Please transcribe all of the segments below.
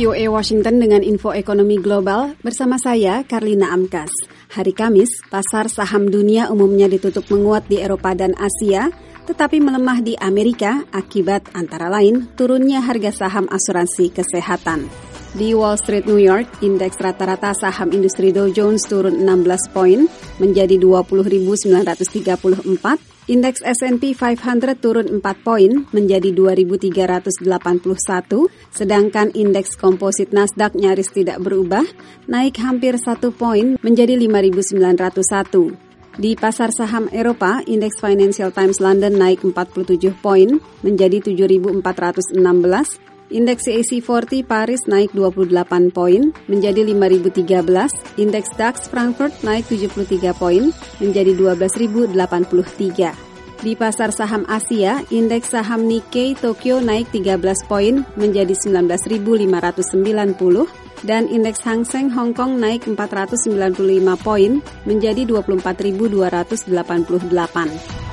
VOA Washington dengan info ekonomi global bersama saya, Karlina Amkas. Hari Kamis, pasar saham dunia umumnya ditutup menguat di Eropa dan Asia, tetapi melemah di Amerika akibat antara lain turunnya harga saham asuransi kesehatan. Di Wall Street, New York, indeks rata-rata saham industri Dow Jones turun 16 poin menjadi 20.934. Indeks S&P 500 turun 4 poin menjadi 2.381, sedangkan indeks komposit Nasdaq nyaris tidak berubah, naik hampir 1 poin menjadi 5.901. Di pasar saham Eropa, indeks Financial Times London naik 47 poin menjadi 7.416. Indeks CAC 40 Paris naik 28 poin menjadi 5.013. Indeks DAX Frankfurt naik 73 poin menjadi 12.083. Di pasar saham Asia, indeks saham Nikkei Tokyo naik 13 poin menjadi 19.590 dan indeks Hang Seng Hong Kong naik 495 poin menjadi 24.288.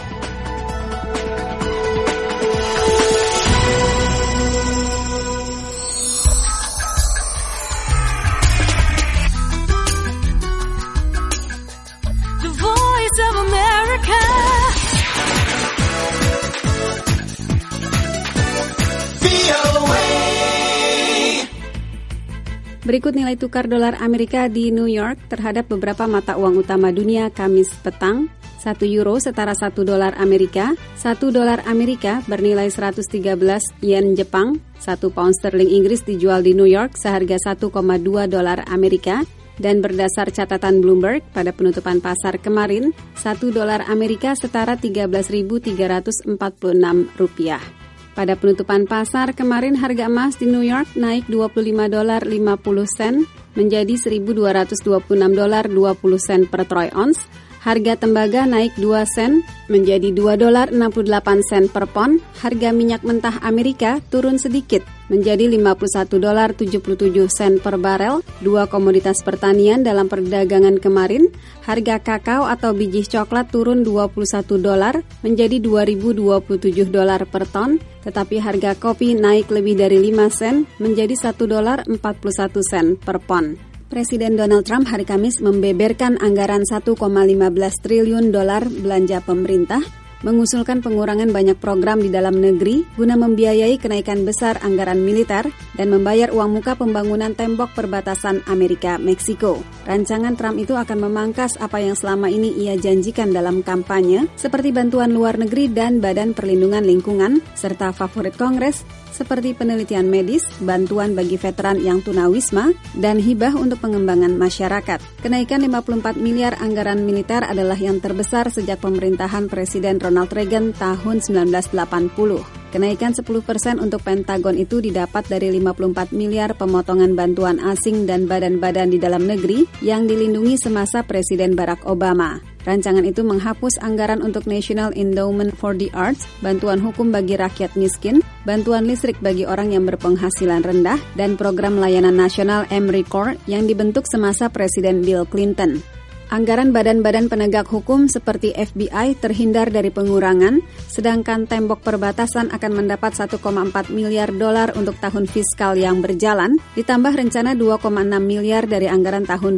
Berikut nilai tukar dolar Amerika di New York terhadap beberapa mata uang utama dunia Kamis petang. 1 euro setara 1 dolar Amerika, 1 dolar Amerika bernilai 113 yen Jepang, 1 pound sterling Inggris dijual di New York seharga 1,2 dolar Amerika, dan berdasar catatan Bloomberg pada penutupan pasar kemarin, 1 dolar Amerika setara 13.346 rupiah. Pada penutupan pasar kemarin harga emas di New York naik $25.50 menjadi $1.226.20 per troy ounce. Harga tembaga naik 2 sen menjadi $2.68 per pon. Harga minyak mentah Amerika turun sedikit menjadi $51.77 per barel. Dua komoditas pertanian dalam perdagangan kemarin, harga kakao atau biji coklat turun $21 menjadi $2.027 per ton, tetapi harga kopi naik lebih dari 5 sen menjadi $1.41 per pon. Presiden Donald Trump hari Kamis membeberkan anggaran $1,15 triliun belanja pemerintah, mengusulkan pengurangan banyak program di dalam negeri guna membiayai kenaikan besar anggaran militer dan membayar uang muka pembangunan tembok perbatasan Amerika-Meksiko. Rancangan Trump itu akan memangkas apa yang selama ini ia janjikan dalam kampanye, seperti bantuan luar negeri dan Badan Perlindungan Lingkungan, serta favorit Kongres, seperti penelitian medis, bantuan bagi veteran yang tunawisma, dan hibah untuk pengembangan masyarakat. Kenaikan 54 miliar anggaran militer adalah yang terbesar sejak pemerintahan Presiden Ronald Reagan tahun 1980. Kenaikan 10% untuk Pentagon itu didapat dari 54 miliar pemotongan bantuan asing dan badan-badan di dalam negeri yang dilindungi semasa Presiden Barack Obama. Rancangan itu menghapus anggaran untuk National Endowment for the Arts, bantuan hukum bagi rakyat miskin, bantuan listrik bagi orang yang berpenghasilan rendah, dan program layanan nasional AmeriCorps yang dibentuk semasa Presiden Bill Clinton. Anggaran badan-badan penegak hukum seperti FBI terhindar dari pengurangan, sedangkan tembok perbatasan akan mendapat $1,4 miliar untuk tahun fiskal yang berjalan, ditambah rencana $2,6 miliar dari anggaran tahun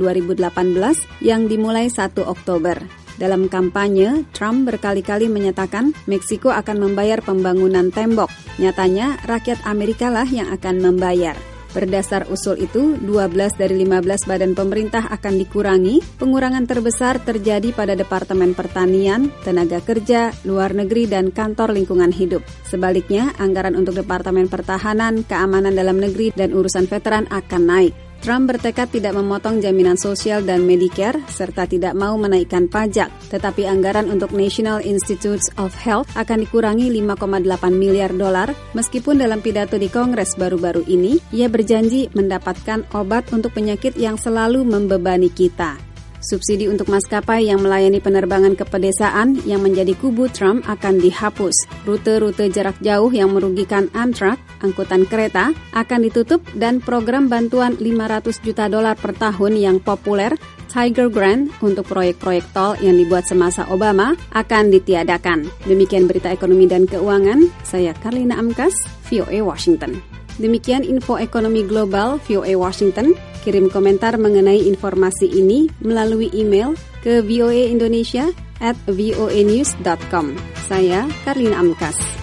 2018 yang dimulai 1 Oktober. Dalam kampanye, Trump berkali-kali menyatakan Meksiko akan membayar pembangunan tembok. Nyatanya, rakyat Amerika lah yang akan membayar. Berdasar usul itu, 12 dari 15 badan pemerintah akan dikurangi. Pengurangan terbesar terjadi pada Departemen Pertanian, Tenaga Kerja, Luar Negeri, dan Kantor Lingkungan Hidup. Sebaliknya, anggaran untuk Departemen Pertahanan, Keamanan Dalam Negeri, dan Urusan Veteran akan naik. Trump bertekad tidak memotong jaminan sosial dan Medicare, serta tidak mau menaikkan pajak. Tetapi anggaran untuk National Institutes of Health akan dikurangi $5,8 miliar, meskipun dalam pidato di Kongres baru-baru ini, ia berjanji mendapatkan obat untuk penyakit yang selalu membebani kita. Subsidi untuk maskapai yang melayani penerbangan ke pedesaan yang menjadi kubu Trump akan dihapus. Rute-rute jarak jauh yang merugikan Amtrak, angkutan kereta, akan ditutup dan program bantuan $500 juta per tahun yang populer, Tiger Grant, untuk proyek-proyek tol yang dibuat semasa Obama akan ditiadakan. Demikian berita ekonomi dan keuangan, saya Karlina Amkas, VOA Washington. Demikian info ekonomi global VOA Washington. Kirim komentar mengenai informasi ini melalui email ke voaindonesia@voanews.com. Saya Karlina Amkas.